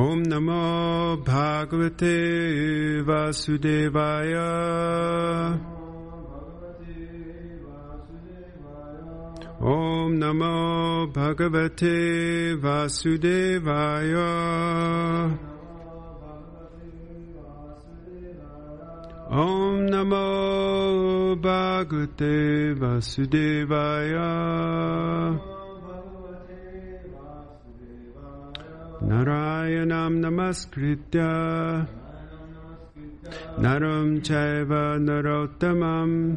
Om Namo Bhagavate Vasudevaya. Om Namo Bhagavate Vasudevaya. Om Namo Bhagavate Vasudevaya. Narayanam Namaskritya Naram Chaiva Narottamam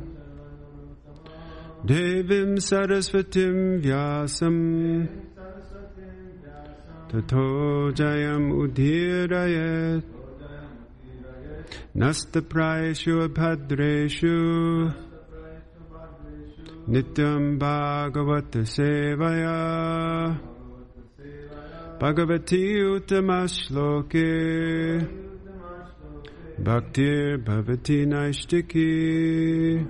Devim Sarasvatim Vyasam Tato Jayam Udhirayat Nastaprayeshu Abhadreshu Nityam Bhagavata Sevaya Bhagavati Uttamashloke Bhaktir Bhavati Naishtiki.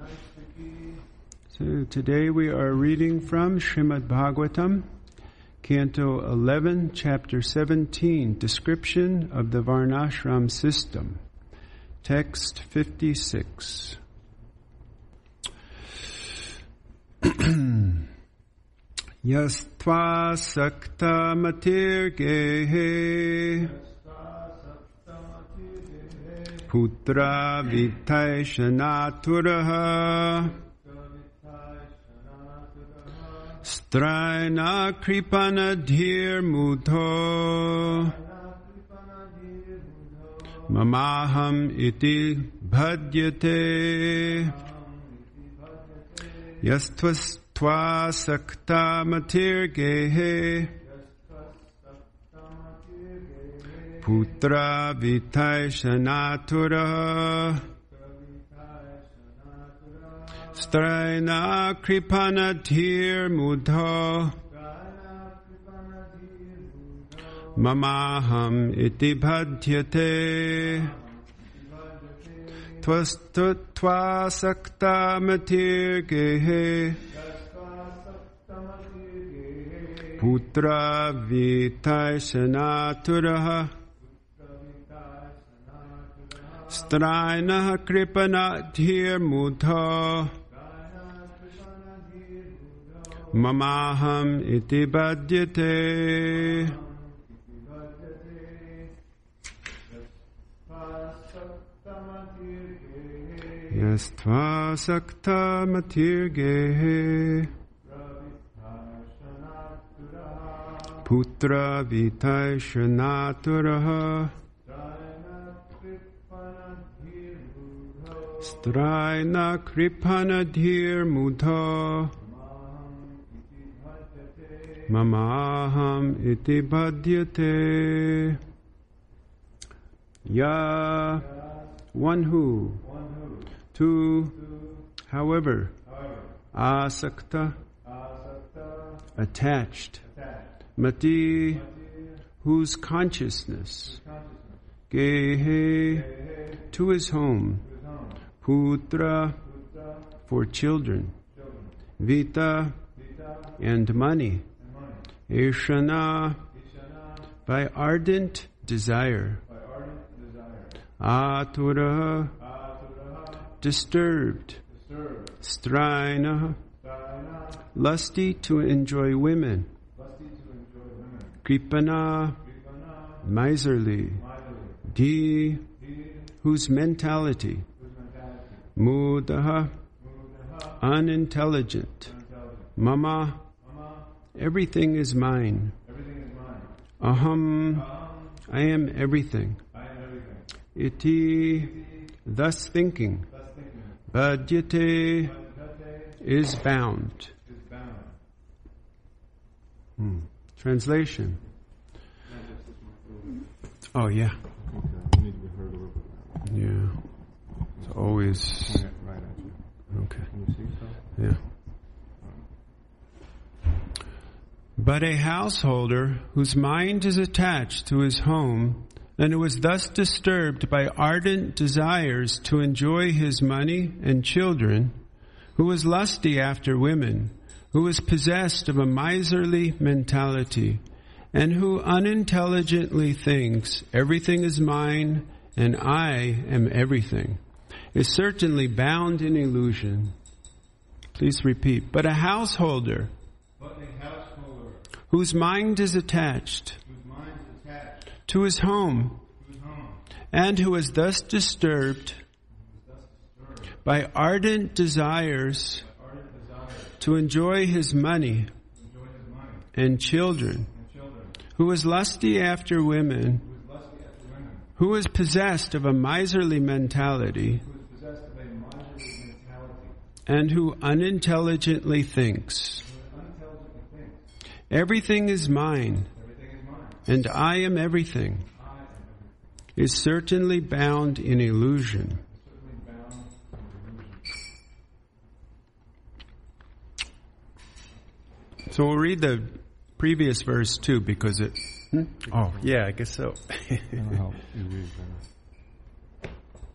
So today we are reading from Srimad Bhagavatam, Canto 11, Chapter 17, Description of the Varnashram System, Text 56. Yastva sakta matirgehe putra vitaishanaturaha straina kripanadhir mudho mamaham iti bhadyate. Yastvas Tva sakta matirgehe putra vitaishanaturaha straina kripanadhir mudho mamaham iti bhadyate. Tva sakta matirgehe putra vitaishanaturaha strainaha kripanadhir mudho mamaham iti bhadyate. Yastva sakta matirgehe putra vitaishanaturaha straina kripanadhir mudho mamaham iti bhadyate. Ya, one who. Tu, however. Asakta, attached. Mati, whose consciousness. Gehe, to his home. Putra, for children. Vita, and money. Ishana, by ardent desire. Atura, disturbed. Straina, lusty to enjoy women. Kripana, miserly. Di, whose mentality. Mudaha, unintelligent. Mama, everything is mine. Aham, I am everything. Iti, thus thinking. Bhadyate, is bound. Translation. Oh, yeah. Yeah. It's always... Okay. Yeah. But a householder whose mind is attached to his home, and who was thus disturbed by ardent desires to enjoy his money and children, who was lusty after women, who was possessed of a miserly mentality, and who unintelligently thinks everything is mine and I am everything, is certainly bound in illusion. Please repeat. But a householder, whose mind is attached to his home, and who is thus disturbed by ardent desires to enjoy his money and children, who is lusty after women, who is possessed of a miserly mentality, and who unintelligently thinks, everything is mine, and I am everything, is certainly bound in illusion. So we'll read the previous verse too, because it... Oh, yeah, I guess so. That'll help you read better.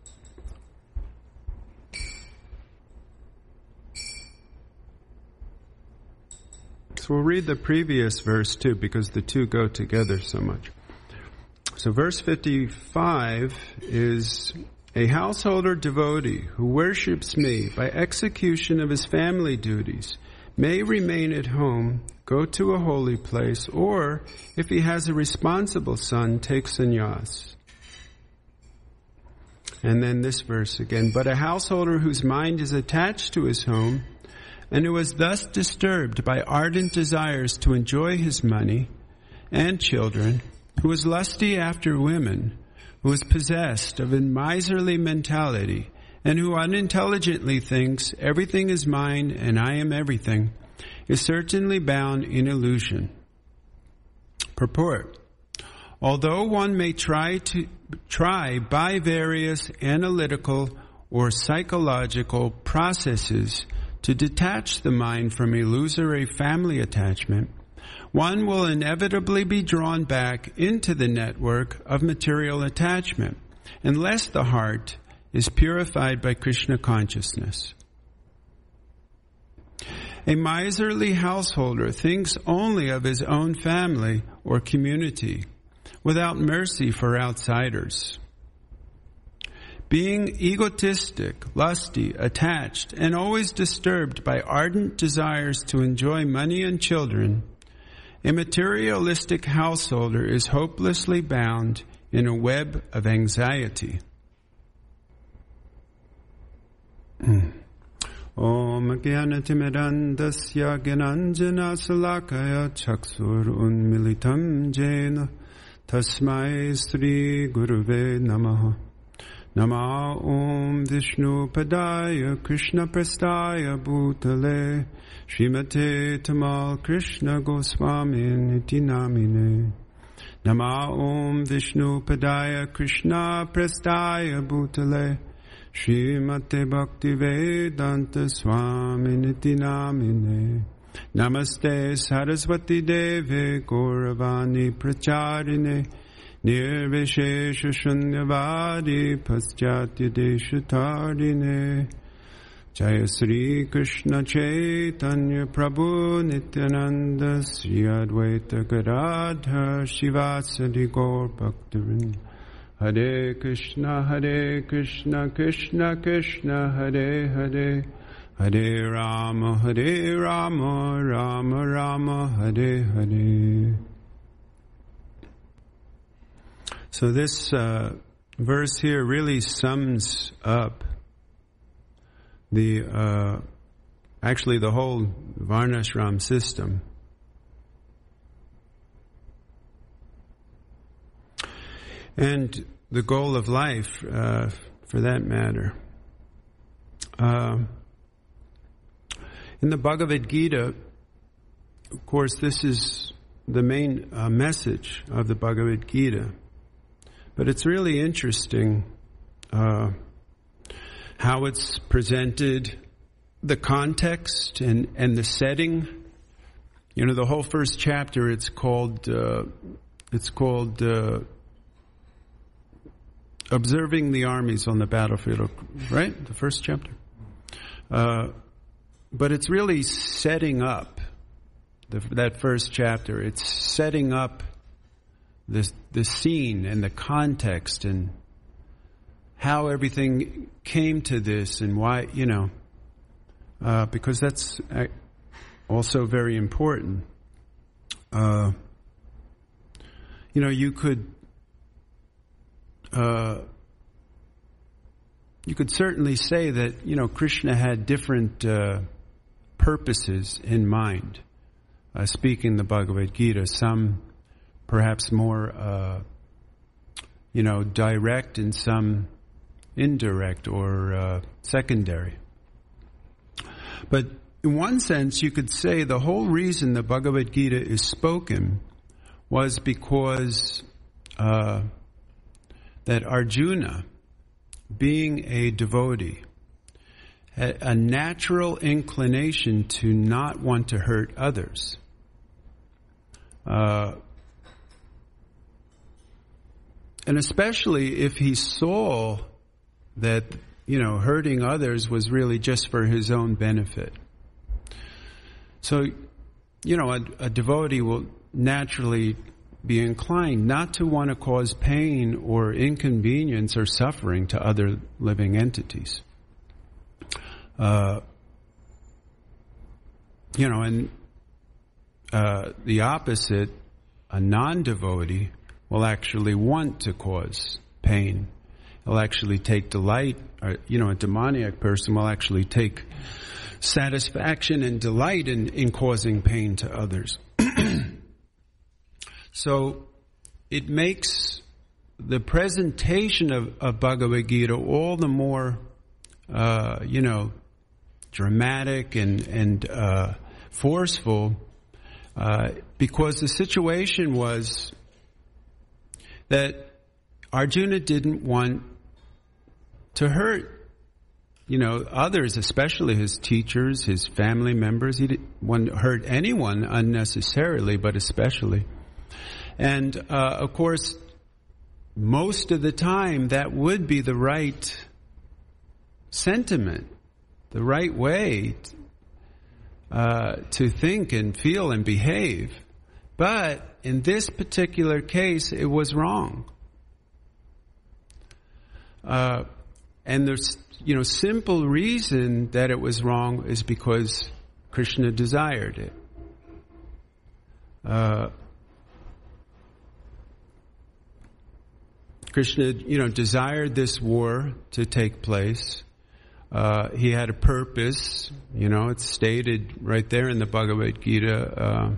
So we'll read the previous verse too, because the two go together so much. So verse 55 is, a householder devotee who worships me by execution of his family duties may remain at home, go to a holy place, or, if he has a responsible son, take sannyas. And then this verse again, but a householder whose mind is attached to his home, and who is thus disturbed by ardent desires to enjoy his money and children, who is lusty after women, who is possessed of a miserly mentality, and who unintelligently thinks everything is mine and I am everything, is certainly bound in illusion. Purport. Although one may try by various analytical or psychological processes to detach the mind from illusory family attachment, one will inevitably be drawn back into the network of material attachment unless the heart is purified by Krishna consciousness. A miserly householder thinks only of his own family or community, without mercy for outsiders. Being egotistic, lusty, attached, and always disturbed by ardent desires to enjoy money and children, a materialistic householder is hopelessly bound in a web of anxiety. Om Gyanatimirandasya Gyananjana Salakaya Chaksur Unmilitam Jena Tasmai Sri Guruve Namaha. Nama Om Vishnu Padaya Krishna Prastaya Bhutale Srimate Tamal Krishna Goswami Niti Namine. Nama Om Vishnu Padaya Krishna Prastaya Bhutale Srimate Bhaktivedanta Swami Niti Namine. Namaste Saraswati Deve Gauravani Pracharine Nirvishesha Shunyavadi Paschatya Deshatarine. Jaya Sri Krishna Chaitanya Prabhu Nityananda Sri Advaita Gadadhar Shivasadi Gaur Bhaktarin. Hare Krishna Krishna Krishna Hare Hare, Hare Rama Rama Rama Hare Hare. So this verse here really sums up the actually the whole Varnashram system. And the goal of life, for that matter. In the Bhagavad Gita, of course, this is the main message of the Bhagavad Gita. But it's really interesting how it's presented, the context and the setting. You know, the whole first chapter, it's called Observing the Armies on the Battlefield, right? The first chapter. But it's really setting up that first chapter. It's setting up the scene and the context and how everything came to this and why, because that's also very important. You could certainly say that, Krishna had different purposes in mind, speaking the Bhagavad Gita, some perhaps more, direct and some indirect or secondary. But in one sense, you could say the whole reason the Bhagavad Gita is spoken was because that Arjuna, being a devotee, had a natural inclination to not want to hurt others. And especially if he saw that, hurting others was really just for his own benefit. So, a devotee will naturally be inclined not to want to cause pain or inconvenience or suffering to other living entities. And the opposite, a non-devotee will actually want to cause pain. He'll actually take delight, or, a demoniac person will actually take satisfaction and delight in causing pain to others. So it makes the presentation of Bhagavad Gita all the more, dramatic and forceful, because the situation was that Arjuna didn't want to hurt, others, especially his teachers, his family members. He didn't want to hurt anyone unnecessarily, but especially. And, of course, most of the time that would be the right sentiment, the right way to think and feel and behave. But in this particular case, it was wrong. And there's, simple reason that it was wrong is because Krishna desired it. Krishna, desired this war to take place. He had a purpose, it's stated right there in the Bhagavad Gita.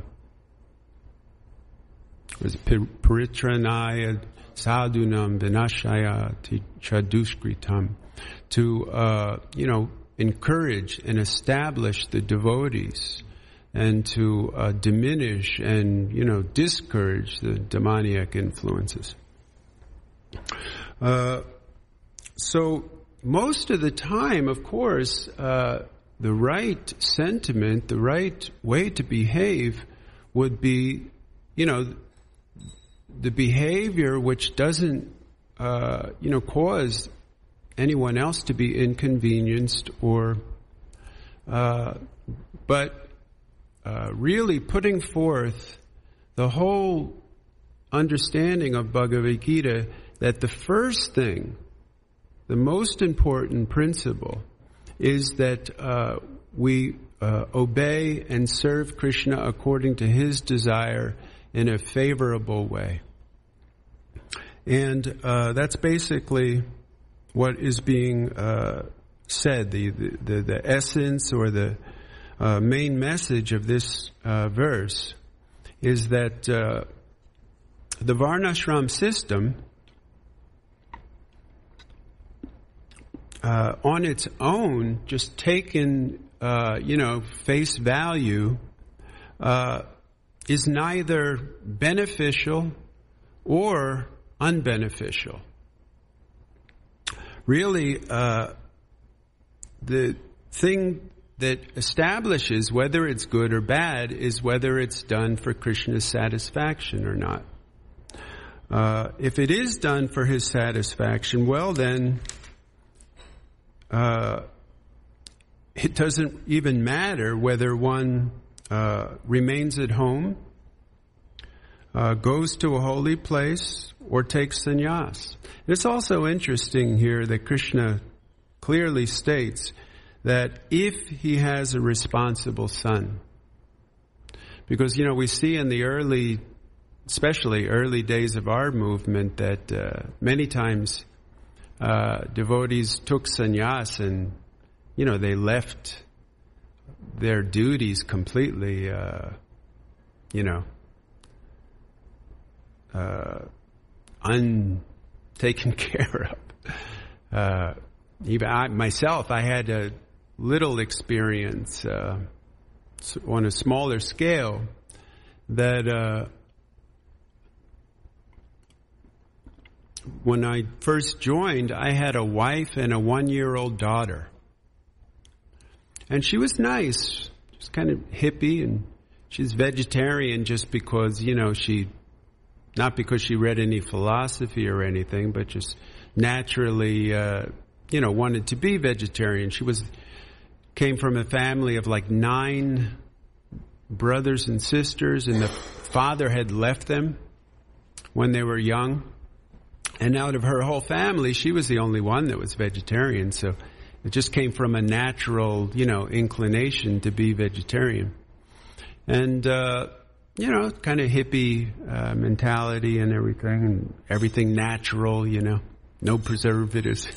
Was Paritranaya Sadhunam Vinashaya Chaduskritam, to encourage and establish the devotees and to diminish and discourage the demoniac influences. So most of the time, of course, the right sentiment, the right way to behave would be, the behavior which doesn't, cause anyone else to be inconvenienced or, but really putting forth the whole understanding of Bhagavad Gita that the first thing, the most important principle, is that we obey and serve Krishna according to his desire in a favorable way. And that's basically what is being said. The essence or the main message of this verse is that the Varnashram system on its own, just taken, face value, is neither beneficial or unbeneficial. Really, the thing that establishes whether it's good or bad is whether it's done for Krishna's satisfaction or not. If it is done for his satisfaction, well then, it doesn't even matter whether one remains at home, goes to a holy place, or takes sannyas. It's also interesting here that Krishna clearly states that if he has a responsible son, because, we see in the especially early days of our movement, that many times devotees took sannyas and, they left their duties completely, untaken care of. Even I had a little experience on a smaller scale that when I first joined, I had a wife and a 1-year-old daughter. And she was nice, just kind of hippie, and she's vegetarian just because, not because she read any philosophy or anything, but just naturally, wanted to be vegetarian. She came from a family of like 9 brothers and sisters, and the father had left them when they were young. And out of her whole family, she was the only one that was vegetarian. So it just came from a natural, inclination to be vegetarian. And, kind of hippie mentality and everything natural, no preservatives.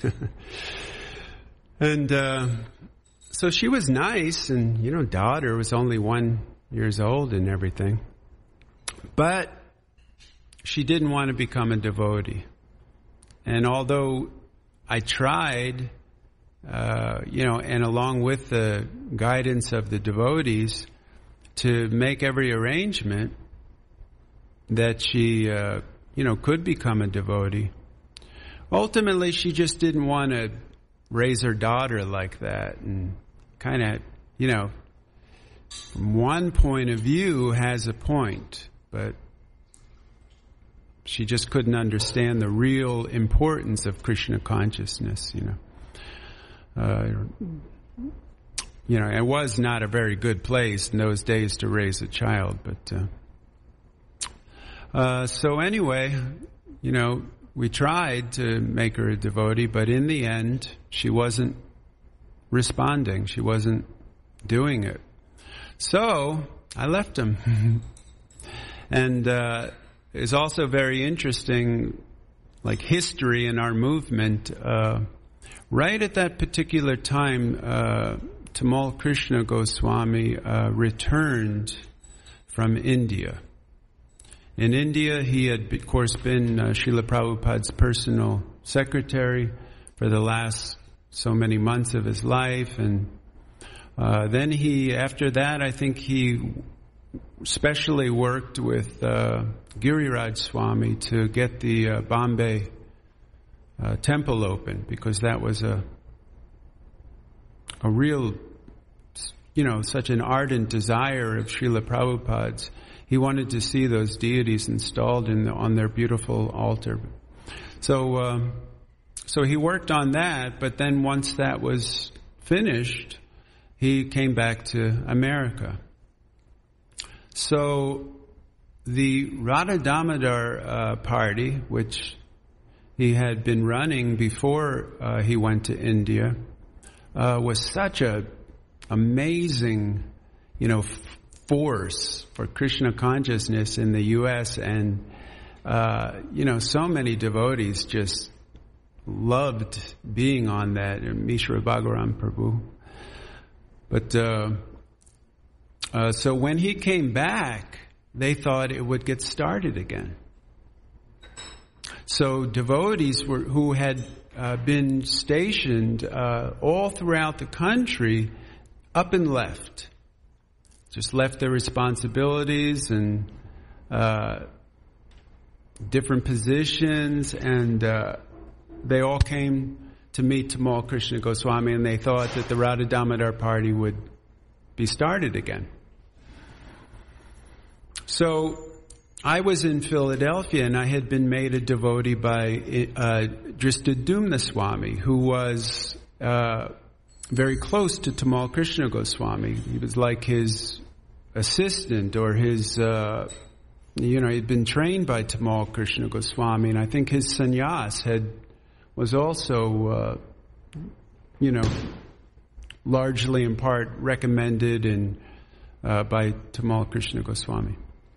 And so she was nice, and, daughter was only 1 year old and everything. But she didn't want to become a devotee. And although I tried, and along with the guidance of the devotees, to make every arrangement that she, could become a devotee, ultimately she just didn't want to raise her daughter like that. And kind of, from one point of view has a point, but she just couldn't understand the real importance of Krishna consciousness, it was not a very good place in those days to raise a child, but so anyway, we tried to make her a devotee, but in the end, she wasn't responding. She wasn't doing it. So I left him. And it's also very interesting, like history in our movement. Right at that particular time, Tamal Krishna Goswami returned from India. In India, he had, of course, been Srila Prabhupada's personal secretary for the last so many months of his life. And then after that, I think he especially worked with Giriraj Swami to get the Bombay temple open, because that was a real, such an ardent desire of Srila Prabhupada's. He wanted to see those deities installed on their beautiful altar. So he worked on that, but then once that was finished, he came back to America. So the Radha Damodar party, which he had been running before he went to India, was such a amazing, force for Krishna consciousness in the U.S. And, so many devotees just loved being on that, Mishra Bhagaram Prabhu. But, so when he came back, they thought it would get started again. So devotees who had been stationed all throughout the country up and left. Just left their responsibilities and different positions, and they all came to meet Tamal Krishna Goswami, and they thought that the Radha Damodar party would be started again. So I was in Philadelphia, and I had been made a devotee by Dristadumna Swami, who was very close to Tamal Krishna Goswami. He was like his assistant or his, he'd been trained by Tamal Krishna Goswami, and I think his sannyas was also, largely in part recommended by Tamal Krishna Goswami.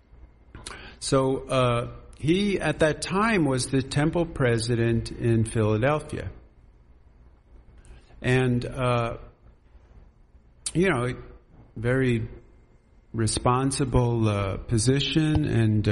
So he, at that time, was the temple president in Philadelphia. And, very responsible position, and,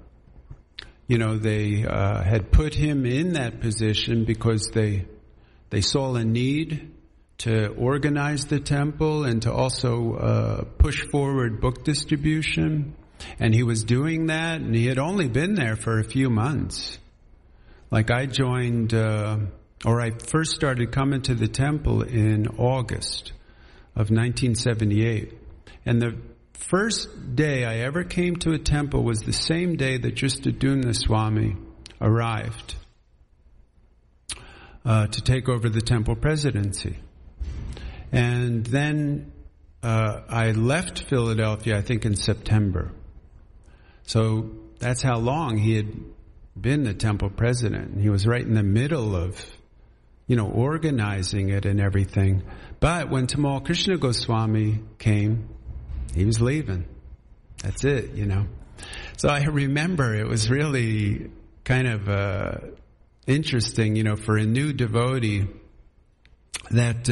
they had put him in that position because they saw a need to organize the temple and to also push forward book distribution. And he was doing that, and he had only been there for a few months. Like I joined, I first started coming to the temple in August of 1978. And the first day I ever came to a temple was the same day that Drishtadyumna Swami arrived to take over the temple presidency. And then I left Philadelphia, I think, in September. So that's how long he had been the temple president. He was right in the middle of, organizing it and everything. But when Tamal Krishna Goswami came, he was leaving. That's it, So I remember it was really kind of interesting, for a new devotee that,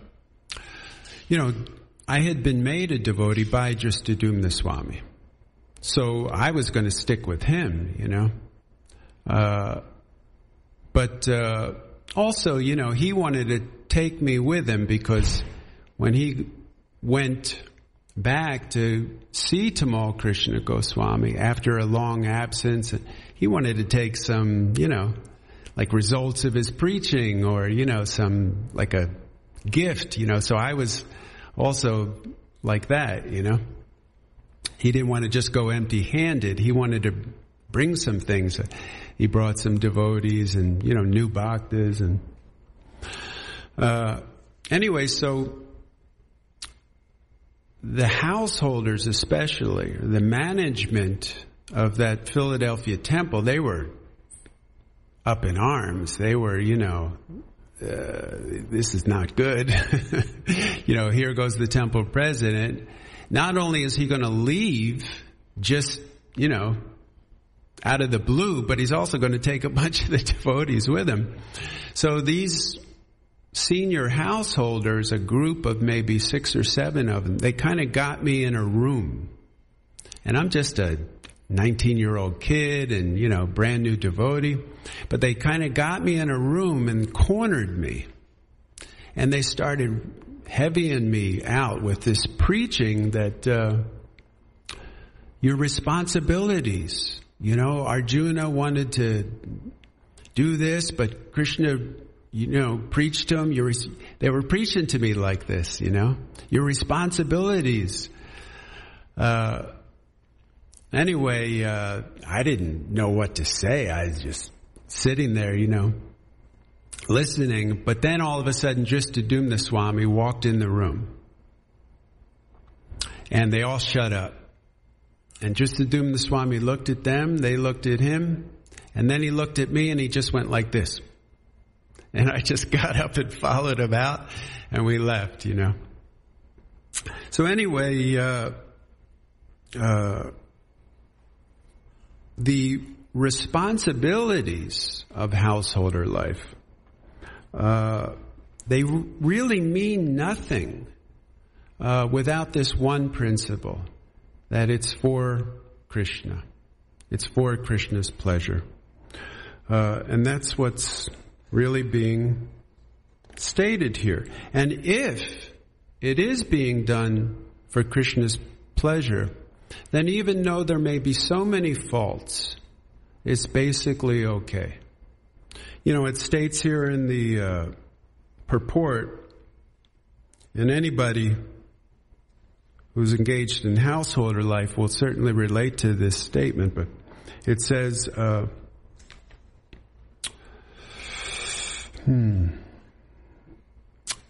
I had been made a devotee by Drishtadyumna Swami. So I was going to stick with him, But also, he wanted to take me with him because when he went back to see Tamal Krishna Goswami after a long absence, he wanted to take some, like results of his preaching or, some, like a gift, So I was also like that, He didn't want to just go empty-handed. He wanted to bring some things. He brought some devotees and, new bhaktas. And anyway, so the householders especially, the management of that Philadelphia temple, they were up in arms. They were, this is not good. Here goes the temple president. Not only is he going to leave just, out of the blue, but he's also going to take a bunch of the devotees with him. So these senior householders, a group of maybe 6 or 7 of them, they kind of got me in a room. And I'm just a 19-year-old kid and, brand new devotee. But they kind of got me in a room and cornered me. And they started heavying me out with this preaching that your responsibilities, Arjuna wanted to do this, but Krishna, preached to him. They were preaching to me like this, your responsibilities. Anyway, I didn't know what to say. I was just sitting there, listening. But then all of a sudden, Drishtadyumna Swami walked in the room. And they all shut up. And Drishtadyumna Swami looked at them, they looked at him, and then he looked at me and he just went like this. And I just got up and followed him out, and we left, So anyway, the responsibilities of householder life, they really mean nothing without this one principle, that it's for Krishna. It's for Krishna's pleasure. And that's what's really being stated here. And if it is being done for Krishna's pleasure, then even though there may be so many faults, it's basically okay. It states here in the purport, and anybody who's engaged in householder life will certainly relate to this statement, but it says,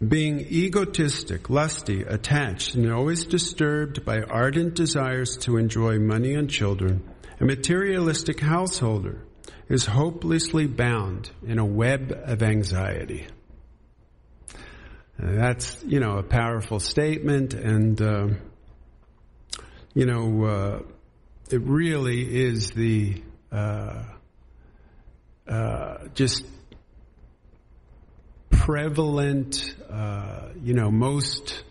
being egotistic, lusty, attached, and always disturbed by ardent desires to enjoy money and children, a materialistic householder is hopelessly bound in a web of anxiety. That's, a powerful statement, and, it really is the, just prevalent, most,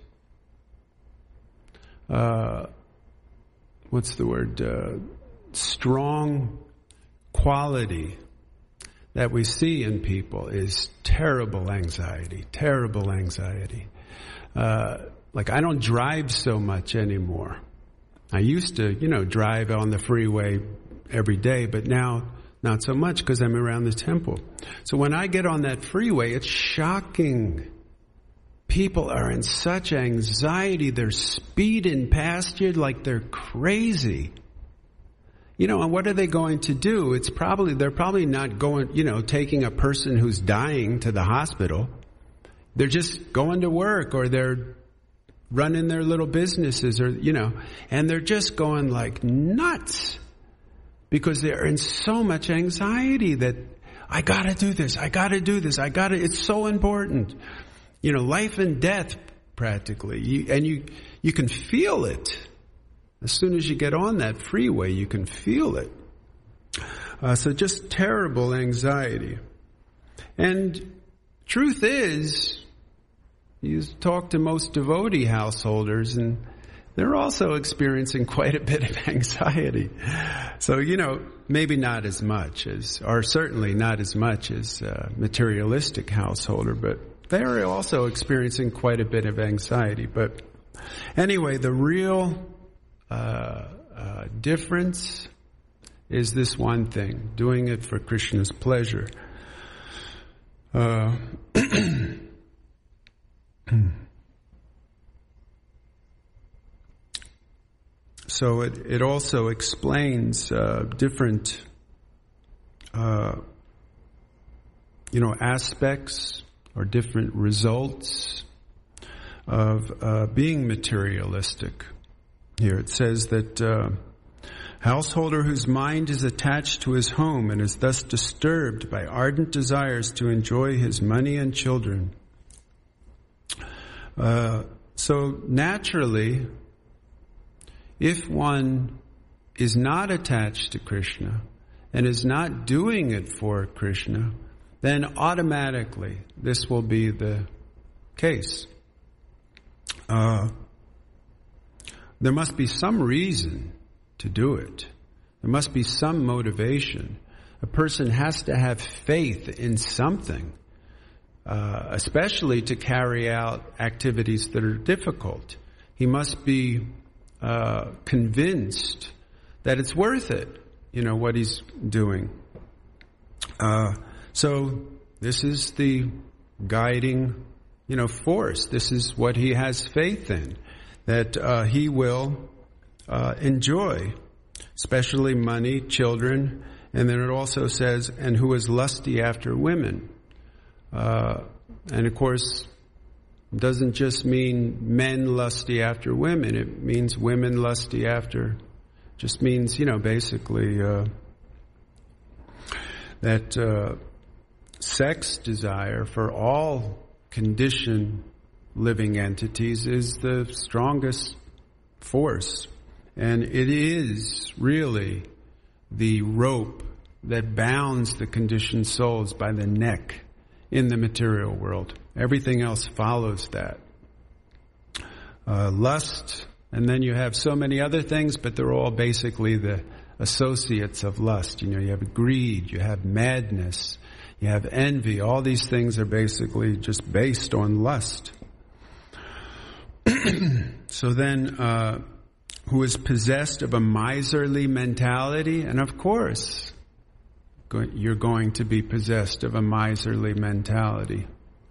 strong quality that we see in people is terrible anxiety. Like, I don't drive so much anymore. I used to, drive on the freeway every day, but now not so much because I'm around the temple. So when I get on that freeway, it's shocking. People are in such anxiety. They're speeding past you like they're crazy. And what are they going to do? They're probably not going, taking a person who's dying to the hospital. They're just going to work, or they're running their little businesses, or, and they're just going like nuts because they're in so much anxiety that I gotta do this. It's so important. Life and death practically. You can feel it. As soon as you get on that freeway, you can feel it. So just terrible anxiety. And truth is, you talk to most devotee householders, and they're also experiencing quite a bit of anxiety. So, maybe not as much as, or certainly not as much as a materialistic householder, but they're also experiencing quite a bit of anxiety. But anyway, the real difference is this one thing, doing it for Krishna's pleasure. So it also explains different aspects or different results of being materialistic. Here it says that householder whose mind is attached to his home and is thus disturbed by ardent desires to enjoy his money and children. So naturally, if one is not attached to Krishna and is not doing it for Krishna, then automatically this will be the case. There must be some reason to do it. There must be some motivation. A person has to have faith in something, especially to carry out activities that are difficult. He must be convinced that it's worth it, what he's doing. So this is the guiding, force. This is what he has faith in, that he will enjoy, especially money, children, and then it also says, and who is lusty after women. And of course, it doesn't just mean men lusty after women. It means women lusty after. Just means, basically that sex desire for all conditioned living entities is the strongest force. And it is really the rope that bounds the conditioned souls by the neck in the material world. Everything else follows that. Lust, and then you have so many other things, but they're all basically the associates of lust. You have greed, you have madness, you have envy. All these things are basically just based on lust. So then, who is possessed of a miserly mentality? And of course, you're going to be possessed of a miserly mentality.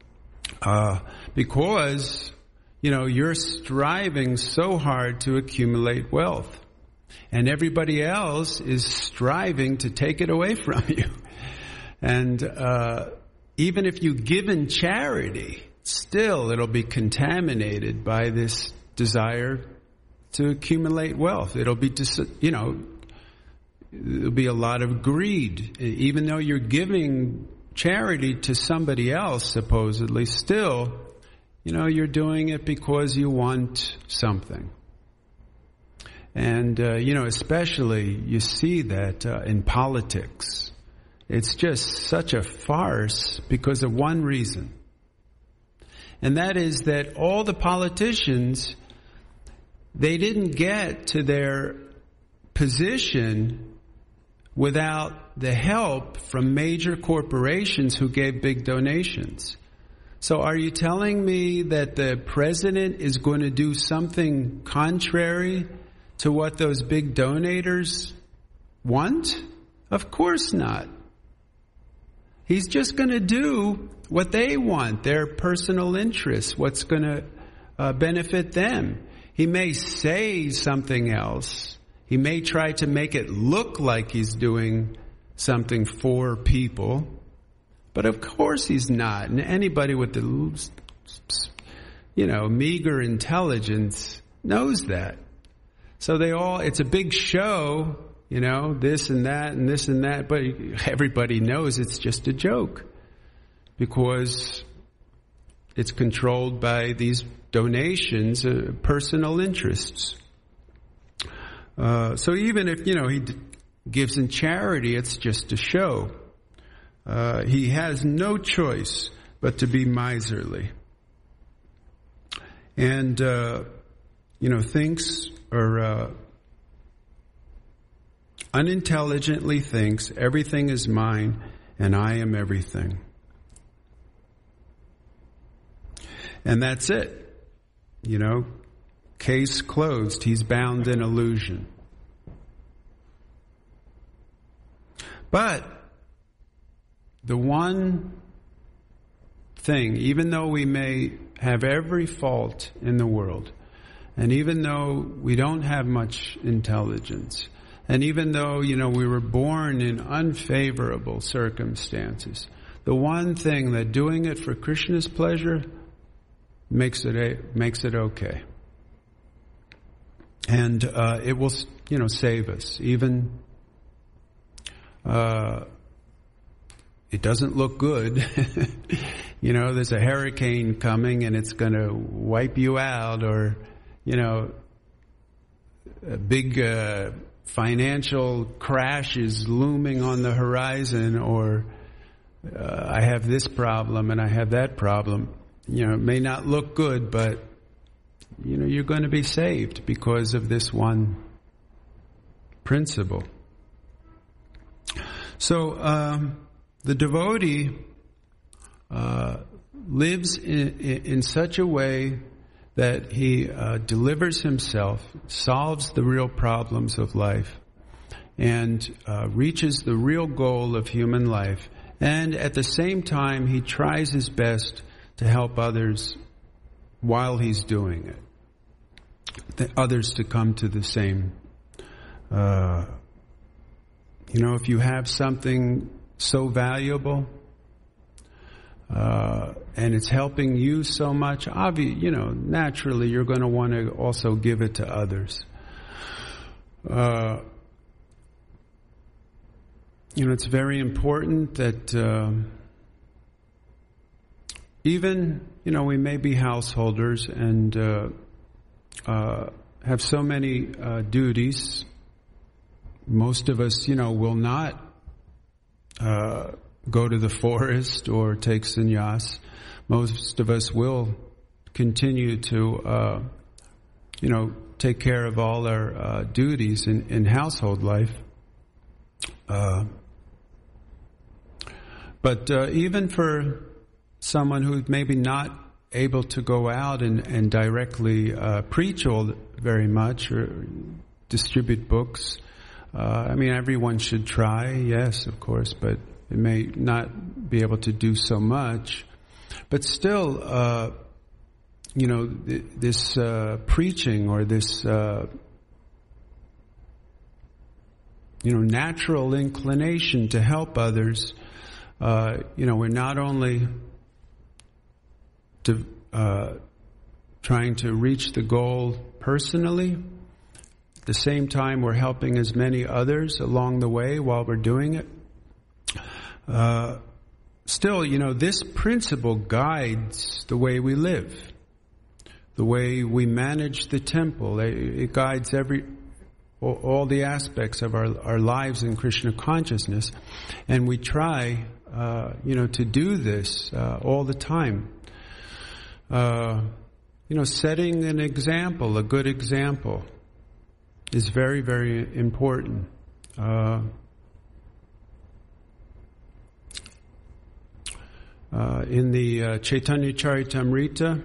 Because, you're striving so hard to accumulate wealth. And everybody else is striving to take it away from you. And even if you give in charity, still it'll be contaminated by this desire to accumulate wealth. It'll be, there'll be a lot of greed. Even though you're giving charity to somebody else, supposedly, still, you're doing it because you want something. And, especially you see that in politics. It's just such a farce because of one reason. And that is that all the politicians, they didn't get to their position without the help from major corporations who gave big donations. So are you telling me that the president is going to do something contrary to what those big donators want? Of course not. He's just going to do what they want, their personal interests, what's going to benefit them. He may say something else. He may try to make it look like he's doing something for people. But of course he's not. And anybody with the, meager intelligence knows that. So it's a big show, this and that and this and that. But everybody knows it's just a joke because it's controlled by these donations, personal interests. So even if, he gives in charity, it's just a show. He has no choice but to be miserly. And, thinks or unintelligently thinks everything is mine and I am everything. And that's it. Case closed. He's bound in illusion. But the one thing, even though we may have every fault in the world, and even though we don't have much intelligence, and even though, we were born in unfavorable circumstances, the one thing that doing it for Krishna's pleasure makes it okay. And it will, save us. Even it doesn't look good. There's a hurricane coming and it's going to wipe you out, or, a big financial crash is looming on the horizon, or I have this problem and I have that problem. It may not look good, but, you're going to be saved because of this one principle. So, the devotee lives in such a way that he delivers himself, solves the real problems of life, and reaches the real goal of human life. And at the same time, he tries his best to help others while he's doing it. Others to come to the same. If you have something so valuable, and it's helping you so much, naturally you're going to want to also give it to others. It's very important that even, we may be householders and have so many duties. Most of us, will not go to the forest or take sannyas. Most of us will continue to, take care of all our duties in household life. But even for someone who's maybe not able to go out and directly preach very much or distribute books, everyone should try, yes, of course, but it may not be able to do so much. But still, this preaching or this, natural inclination to help others, we're not only trying to reach the goal personally. At the same time, we're helping as many others along the way while we're doing it. Still, this principle guides the way we live, the way we manage the temple. It guides all the aspects of our lives in Krishna consciousness, and we try, to do this all the time. Setting an example, a good example, is very, very important. In the Chaitanya Charitamrita,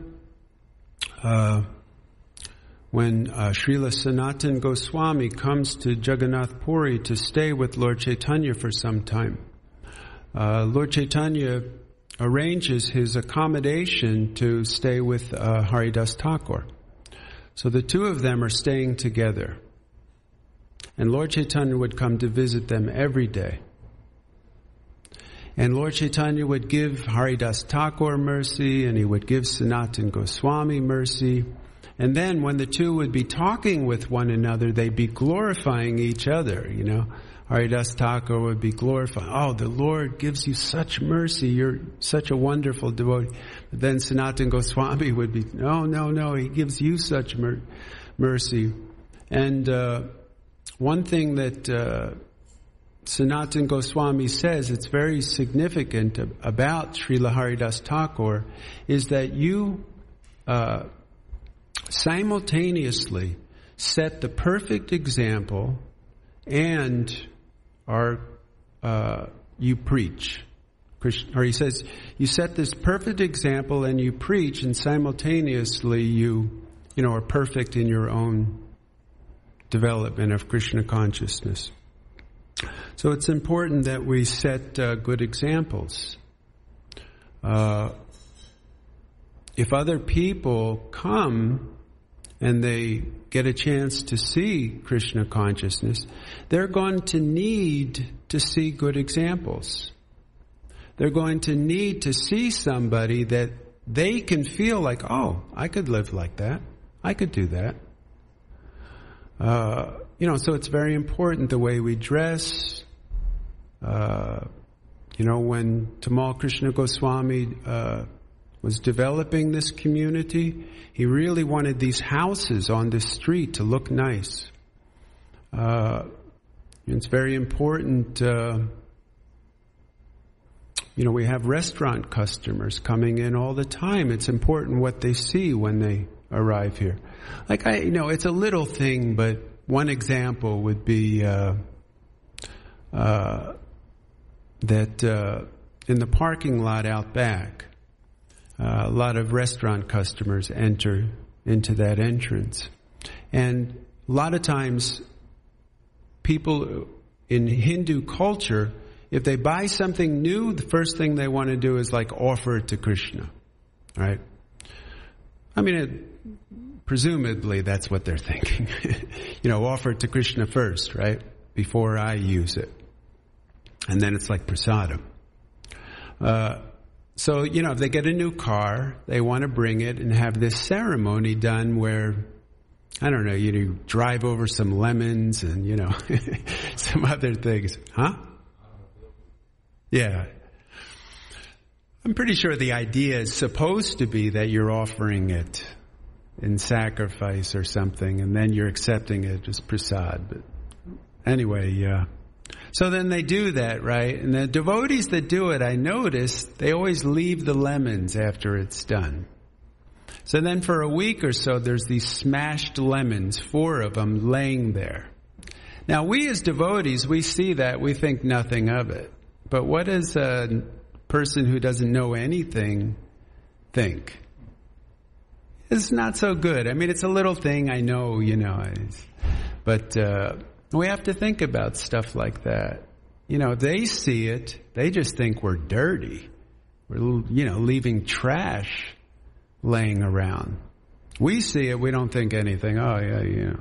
when Srila Sanatana Goswami comes to Jagannath Puri to stay with Lord Chaitanya for some time, Lord Chaitanya arranges his accommodation to stay with Haridas Thakur. So the two of them are staying together. And Lord Chaitanya would come to visit them every day. And Lord Chaitanya would give Haridas Thakur mercy, and he would give Sanatana Goswami mercy. And then when the two would be talking with one another, they'd be glorifying each other, Haridas Thakur would be glorifying, oh, the Lord gives you such mercy, you're such a wonderful devotee. But then Sanatana Goswami would be, no, he gives you such mercy. And one thing that Sanatana Goswami says, it's very significant about Srila Haridas Thakur, is that you simultaneously set the perfect example and you preach. Or he says, you set this perfect example and you preach, and simultaneously you are perfect in your own development of Krishna consciousness. So it's important that we set good examples. If other people come and they get a chance to see Krishna consciousness, they're going to need to see good examples. They're going to need to see somebody that they can feel like, oh, I could live like that. I could do that. So it's very important the way we dress. When Tamal Krishna Goswami was developing this community, he really wanted these houses on this street to look nice. It's very important. We have restaurant customers coming in all the time. It's important what they see when they arrive here. It's a little thing, but one example would be that in the parking lot out back, a lot of restaurant customers enter into that entrance. And a lot of times, people in Hindu culture, if they buy something new, the first thing they want to do is offer it to Krishna, right? Presumably that's what they're thinking. Offer it to Krishna first, right? Before I use it. And then it's like prasadam. So, if they get a new car, they want to bring it and have this ceremony done where, I don't know, you drive over some lemons and, some other things. Huh? Yeah. I'm pretty sure the idea is supposed to be that you're offering it in sacrifice or something, and then you're accepting it as prasad. But anyway, yeah. So then they do that, right? And the devotees that do it, I noticed, they always leave the lemons after it's done. So then for a week or so, there's these smashed lemons, 4 of them laying there. Now we as devotees, we see that, we think nothing of it. But what does a person who doesn't know anything think? It's not so good. It's a little thing, I know, but we have to think about stuff like that. They see it, they just think we're dirty. We're, leaving trash laying around. We see it, we don't think anything. Oh, yeah.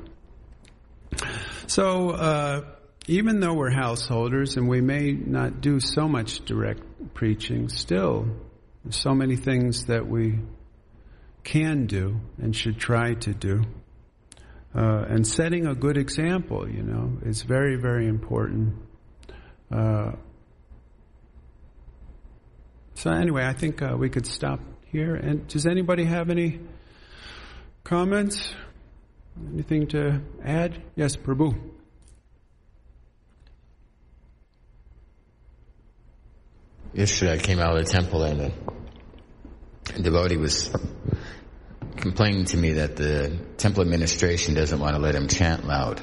So, even though we're householders and we may not do so much direct preaching, still, there's so many things that we can do and should try to do. And setting a good example, is very, very important. So anyway, I think we could stop here. And does anybody have any comments? Anything to add? Yes, Prabhu. Yesterday I came out of the temple and a devotee was complaining to me that the temple administration doesn't want to let him chant loud.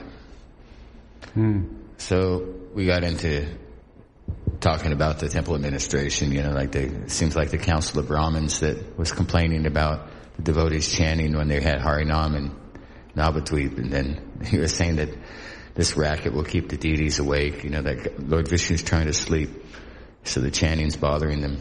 So we got into talking about the temple administration, it seems like the Council of Brahmins that was complaining about the devotees chanting when they had Harinam and Navadvip, and then he was saying that this racket will keep the deities awake, that Lord Vishnu's trying to sleep, so the chanting's bothering them.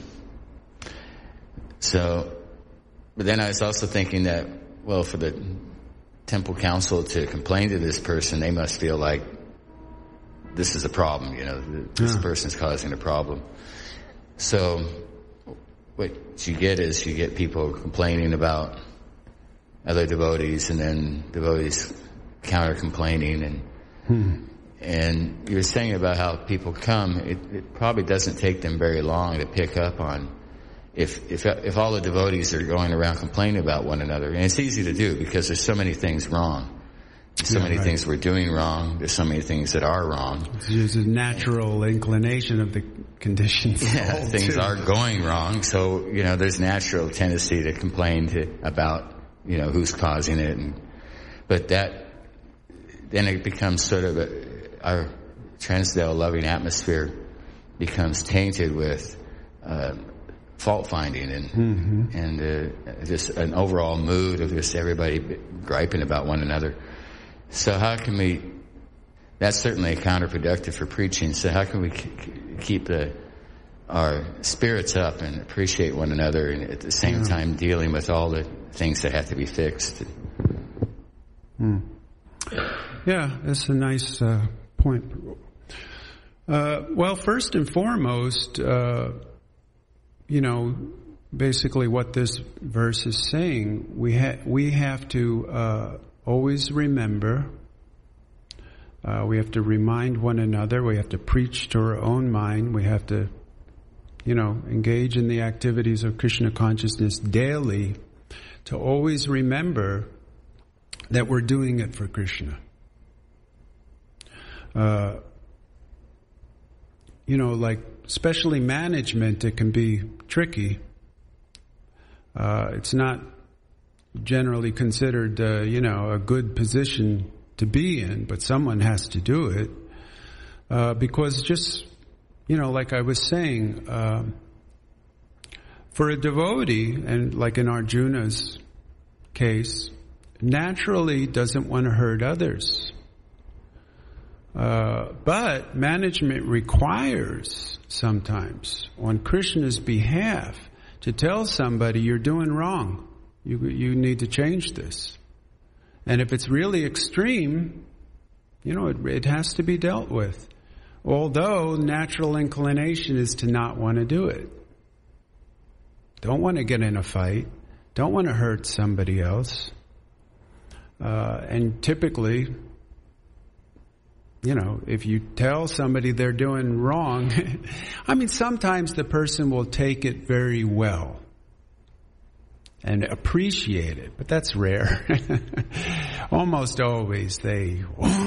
But then I was also thinking that, well, for the temple council to complain to this person, they must feel like this is a problem, this person's causing a problem. So what you get is you get people complaining about other devotees, and then devotees counter-complaining. And you were saying about how people come, it probably doesn't take them very long to pick up on if all the devotees are going around complaining about one another. And it's easy to do because there's so many things wrong. There's so many things we're doing wrong. There's so many things that are wrong. There's a natural inclination of the conditions. Yeah, things are going wrong. So, there's natural tendency to complain about, who's causing it. But then it becomes sort of our transcendental loving atmosphere becomes tainted with fault finding and just an overall mood of just everybody griping about one another. So how can we? That's certainly counterproductive for preaching. So how can we keep our spirits up and appreciate one another, and at the same time dealing with all the things that have to be fixed? Yeah, that's a nice point. Well, first and foremost, basically what this verse is saying, we have to always remember, we have to remind one another, we have to preach to our own mind, we have to, engage in the activities of Krishna consciousness daily, to always remember that we're doing it for Krishna. Especially management, it can be tricky. It's not generally considered, a good position to be in, but someone has to do it. Because just, like I was saying, for a devotee, and like in Arjuna's case, naturally doesn't want to hurt others. But management requires sometimes on Krishna's behalf to tell somebody you're doing wrong. You need to change this. And if it's really extreme, it has to be dealt with. Although natural inclination is to not want to do it. Don't want to get in a fight. Don't want to hurt somebody else. And typically, if you tell somebody they're doing wrong, sometimes the person will take it very well and appreciate it, but that's rare. Almost always they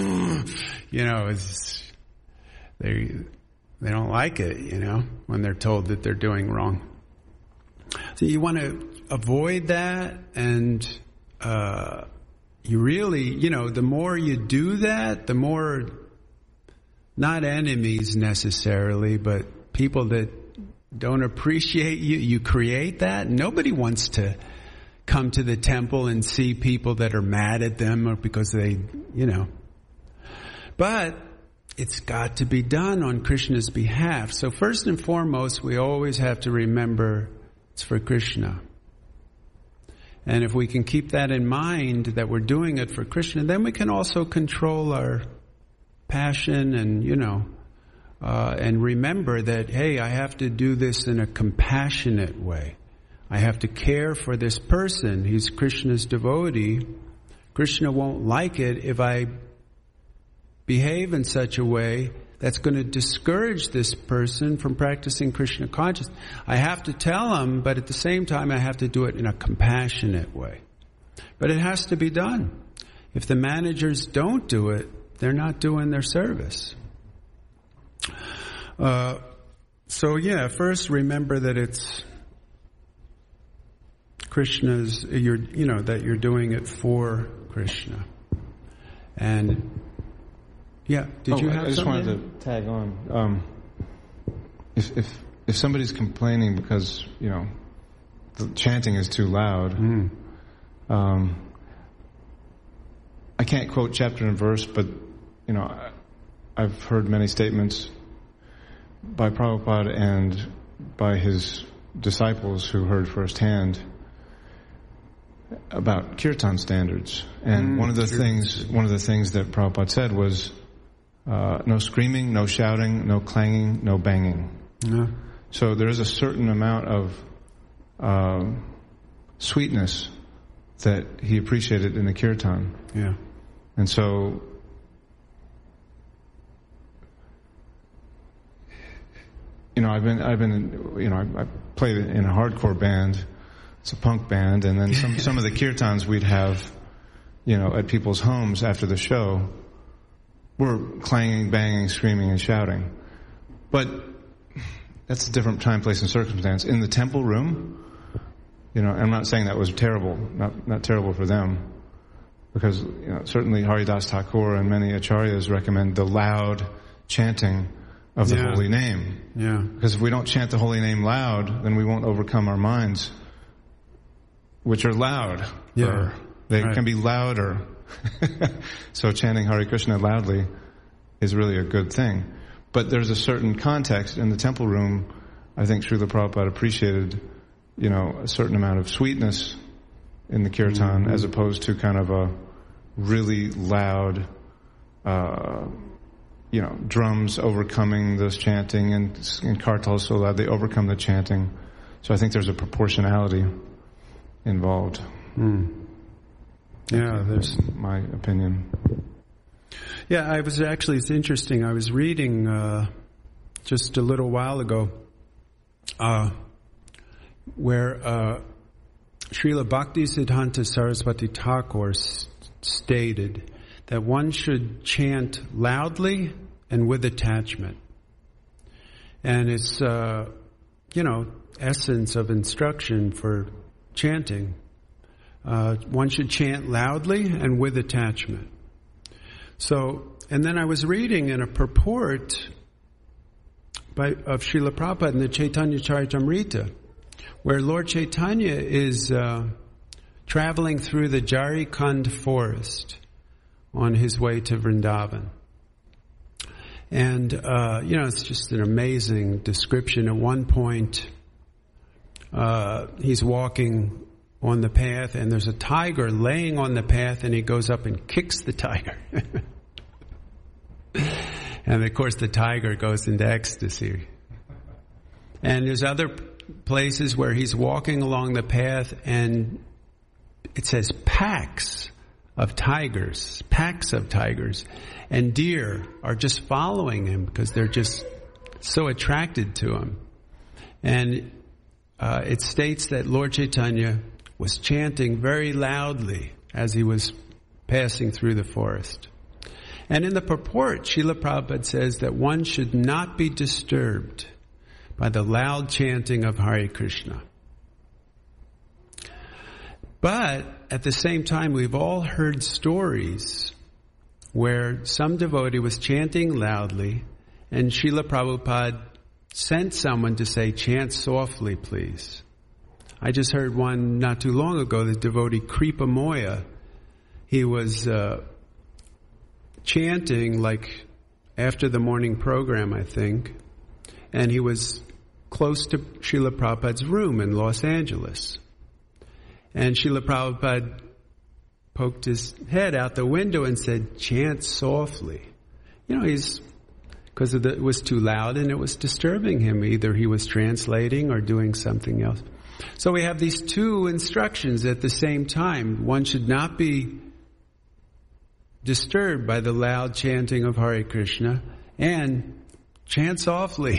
don't like it, when they're told that they're doing wrong. So you want to avoid that, and you really, the more you do that, the more, not enemies necessarily, but people that don't appreciate you create that. Nobody wants to come to the temple and see people that are mad at them or because they, But it's got to be done on Krishna's behalf. So first and foremost, we always have to remember it's for Krishna. And if we can keep that in mind, that we're doing it for Krishna, then we can also control our passion and, and remember that, hey, I have to do this in a compassionate way. I have to care for this person. He's Krishna's devotee. Krishna won't like it if I behave in such a way that's going to discourage this person from practicing Krishna consciousness. I have to tell him, but at the same time I have to do it in a compassionate way. But it has to be done. If the managers don't do it, they're not doing their service. First remember that it's Krishna's, that you're doing it for Krishna. And did you have I just something? wanted to tag on. If somebody's complaining because, the chanting is too loud, I can't quote chapter and verse, but, I've heard many statements by Prabhupada and by his disciples who heard firsthand about kirtan standards. And one of the things that Prabhupada said was, no screaming, no shouting, no clanging, no banging. Yeah. So there is a certain amount of sweetness that he appreciated in the kirtan. Yeah. And so, I played in a hardcore band. It's a punk band, and then some of the kirtans we'd have, at people's homes after the show were clanging, banging, screaming, and shouting. But that's a different time, place, and circumstance. In the temple room, I'm not saying that was terrible, not terrible for them, because certainly Haridas Thakur and many acharyas recommend the loud chanting of the holy name. Yeah. Because if we don't chant the holy name loud, then we won't overcome our minds, which are loud. Yeah. They can be louder. So chanting Hare Krishna loudly is really a good thing. But there's a certain context in the temple room. I think Srila Prabhupada appreciated, a certain amount of sweetness in the kirtan, as opposed to kind of a really loud, drums overcoming this chanting, and kartals so loud they overcome the chanting. So I think there's a proportionality involved. Yeah, there's my opinion. Yeah, it's interesting. I was reading just a little while ago where Srila Bhaktisiddhanta Saraswati Thakur stated that one should chant loudly and with attachment. And it's, essence of instruction for chanting. One should chant loudly and with attachment. So, and then I was reading in a purport of Srila Prabhupada in the Chaitanya Charitamrita, where Lord Chaitanya is traveling through the Jharikand forest on his way to Vrindavan. And, it's just an amazing description. At one point, he's walking on the path, and there's a tiger laying on the path, and he goes up and kicks the tiger. And of course the tiger goes into ecstasy. And there's other places where he's walking along the path, and it says packs of tigers, and deer are just following him because they're just so attracted to him. And it states that Lord Chaitanya was chanting very loudly as he was passing through the forest. And in the purport, Srila Prabhupada says that one should not be disturbed by the loud chanting of Hare Krishna. But at the same time, we've all heard stories where some devotee was chanting loudly, and Srila Prabhupada sent someone to say, chant softly, please. I just heard one not too long ago, the devotee Kripa Moya. He was chanting like after the morning program, I think, and he was close to Srila Prabhupada's room in Los Angeles. And Srila Prabhupada poked his head out the window and said, chant softly. Because it was too loud and it was disturbing him. Either he was translating or doing something else. So we have these two instructions at the same time. One should not be disturbed by the loud chanting of Hare Krishna, and chant softly.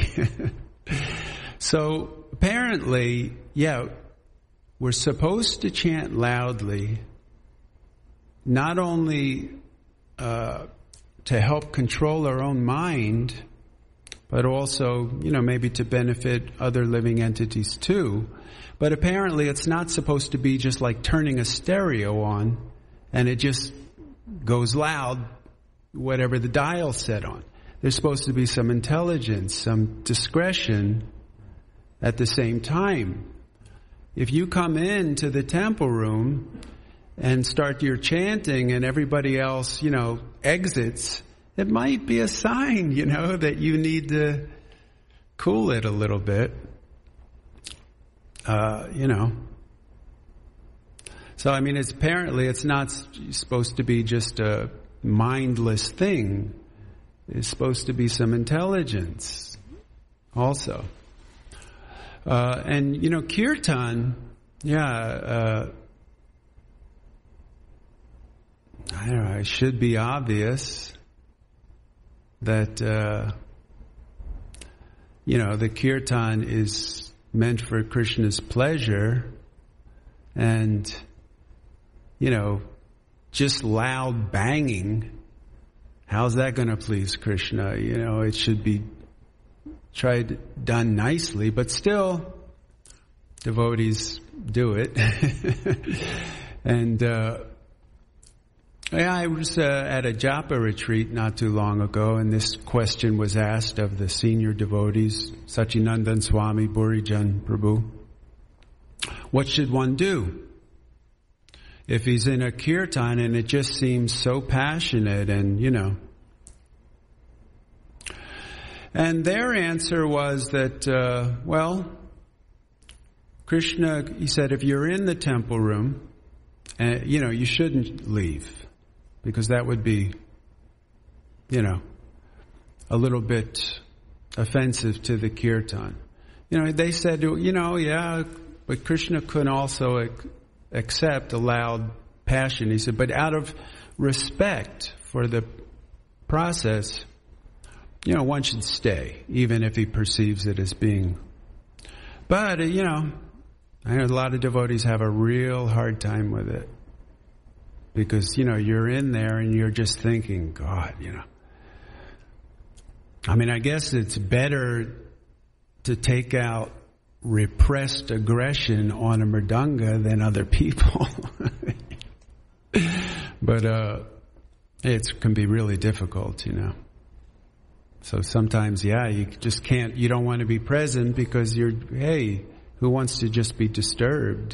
So apparently, we're supposed to chant loudly, not only to help control our own mind, but also, maybe to benefit other living entities too. But apparently it's not supposed to be just like turning a stereo on and it just goes loud, whatever the dial's set on. There's supposed to be some intelligence, some discretion at the same time. If you come into the temple room and start your chanting and everybody else, exits, it might be a sign, that you need to cool it a little bit. So, it's not supposed to be just a mindless thing. There's supposed to be some intelligence also. And kirtan, I don't know, it should be obvious that, the kirtan is meant for Krishna's pleasure, and, just loud banging, how's that going to please Krishna? It should be done nicely, but still, devotees do it. And, I was at a japa retreat not too long ago, and this question was asked of the senior devotees, Sachinandan Swami, Burijan Prabhu. What should one do if he's in a kirtan and it just seems so passionate and, And their answer was that, Krishna, he said, if you're in the temple room, you shouldn't leave, because that would be, a little bit offensive to the kirtan. They said, but Krishna couldn't also accept a loud passion. He said, but out of respect for the process, one should stay, even if he perceives it as being. But, I know a lot of devotees have a real hard time with it. Because, you're in there and you're just thinking, God, I guess it's better to take out repressed aggression on a mridanga than other people. But it can be really difficult, So sometimes, you just can't, you don't want to be present because who wants to just be disturbed,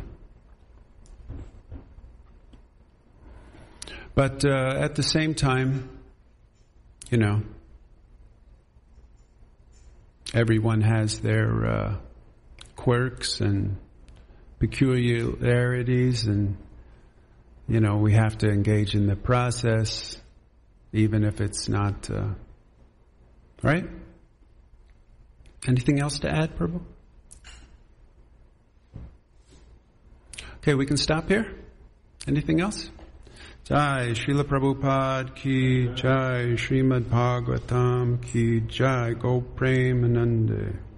But at the same time, everyone has their quirks and peculiarities, and we have to engage in the process, even if it's not right. Anything else to add, Prabhu? Okay, we can stop here. Anything else? Jai Srila Prabhupada ki jai, Srimad Bhagavatam ki jai, Go Premanande.